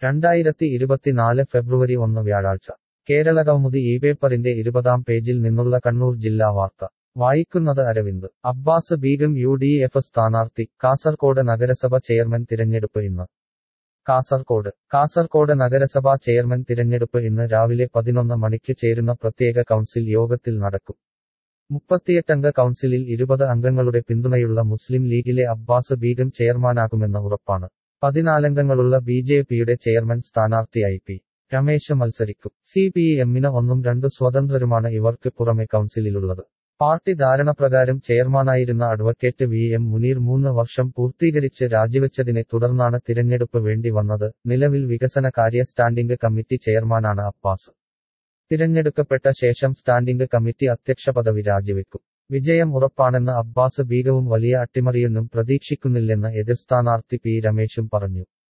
2024 ഫെബ്രുവരി 1 വ്യാഴാഴ്ച കേരളകൗമുദി ഈ പേപ്പറിന്റെ 20-ാം പേജിൽ നിന്നുള്ള കണ്ണൂർ ജില്ലാ വാർത്ത വായിക്കുന്നത് അരവിന്ദ്. അബ്ബാസ് ബീഗം UDF സ്ഥാനാർത്ഥി. കാസർകോട് നഗരസഭ ചെയർമാൻ തിരഞ്ഞെടുപ്പ് ഇന്ന്. കാസർകോട് നഗരസഭാ ചെയർമാൻ തിരഞ്ഞെടുപ്പ് ഇന്ന് രാവിലെ 11 മണിക്ക് ചേരുന്ന പ്രത്യേക കൗൺസിൽ യോഗത്തിൽ നടക്കും. 38-അംഗ കൗൺസിലിൽ 20 അംഗങ്ങളുടെ പിന്തുണയുള്ള മുസ്ലിം ലീഗിലെ അബ്ബാസ് ബീഗം ചെയർമാനാകുമെന്ന് ഉറപ്പാണ്. 14 അംഗങ്ങളുള്ള BJPയുടെ ചെയർമാൻ സ്ഥാനാർത്ഥിയായി P. രമേശ് മത്സരിക്കും. CPM-ന് 2 സ്വതന്ത്രരുമാണ് ഇവർക്ക് പുറമെ കൗൺസിലിലുള്ളത്. പാർട്ടി ധാരണപ്രകാരം ചെയർമാനായിരുന്ന അഡ്വക്കേറ്റ് VM മുനീർ 3 വർഷം പൂർത്തീകരിച്ച് രാജിവെച്ചതിനെ തുടർന്നാണ് തിരഞ്ഞെടുപ്പ് വേണ്ടി വന്നത്. നിലവിൽ വികസന കാര്യ സ്റ്റാൻഡിംഗ് കമ്മിറ്റി ചെയർമാനാണ് അബ്ബാസ്. തിരഞ്ഞെടുക്കപ്പെട്ട ശേഷം സ്റ്റാൻഡിംഗ് കമ്മിറ്റി അധ്യക്ഷ പദവി രാജിവെക്കും. വിജയം ഉറപ്പാണെന്ന് അബ്ബാസ് ബീഗവും വലിയ അട്ടിമറിയൊന്നും പ്രതീക്ഷിക്കുന്നില്ലെന്ന് എതിർ സ്ഥാനാർത്ഥി P. രമേശും പറഞ്ഞു.